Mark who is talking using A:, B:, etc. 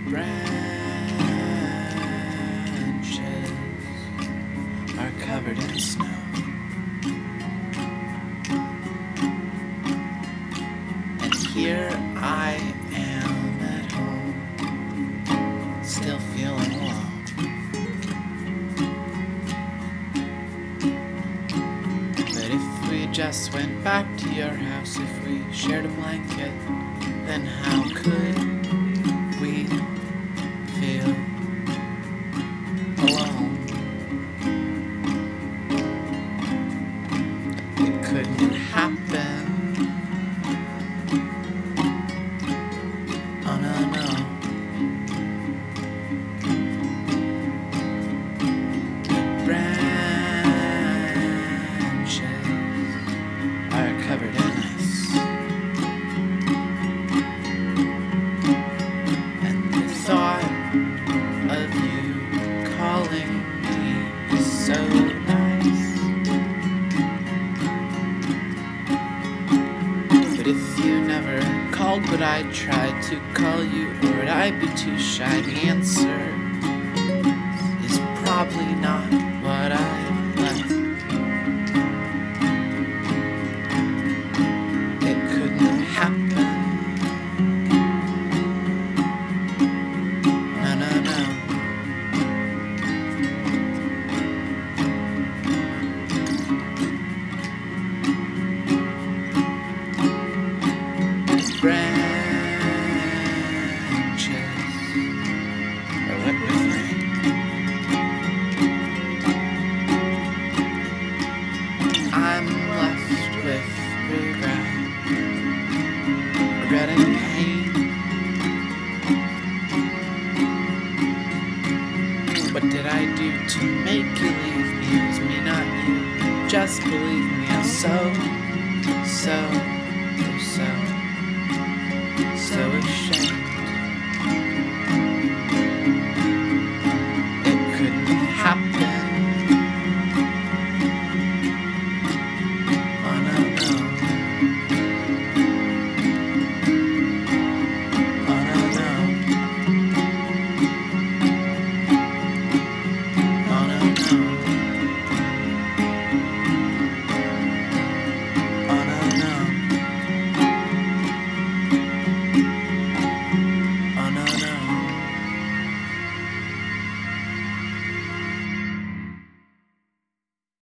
A: branches are covered in snow. And here I am at home, still feeling alone. But if we just went back to your house, if we shared a blanket, then how could we feel alone? It couldn't happen. Oh no, no. Branches are covered in ice, and the thought of you calling me is so nice. But if you never called, would I try to call you, or would I be too shy? The answer is probably not what I'd like. It couldn't happen. No, no, no. Branches are wet with rain. I'm left with regret and pain. What did I do to make you leave me? It was me, not you. Just believe me. I'm so ashamed.